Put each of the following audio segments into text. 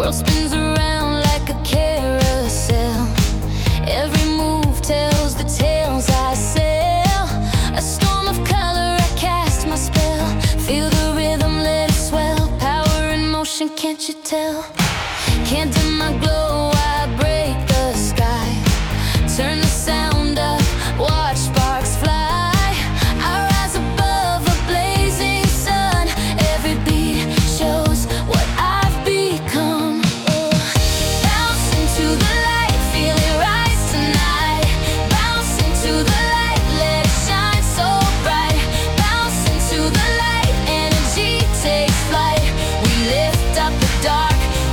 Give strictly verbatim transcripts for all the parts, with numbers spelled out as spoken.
World spins around like a carousel. Every move tells the tales I sell. A storm of color, I cast my spell. Feel the rhythm, let it swell. Power in motion, can't you tell? Can't dim my glow, I break the sky. Turn the sound up, watch sparks fly. I rise above a blazing sun. Every beat shows what I've become. Oh. Bounce into the light, feel it rise tonight. Bounce into the light, let it shine so bright. Bounce into the light, energy takes flight. We lift up the dark.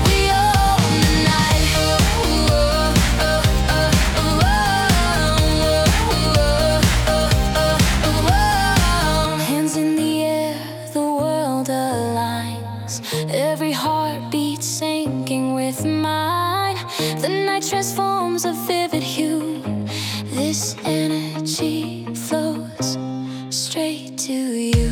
Every heartbeat sinking with mine. The night transforms a vivid hue. This energy flows straight to you.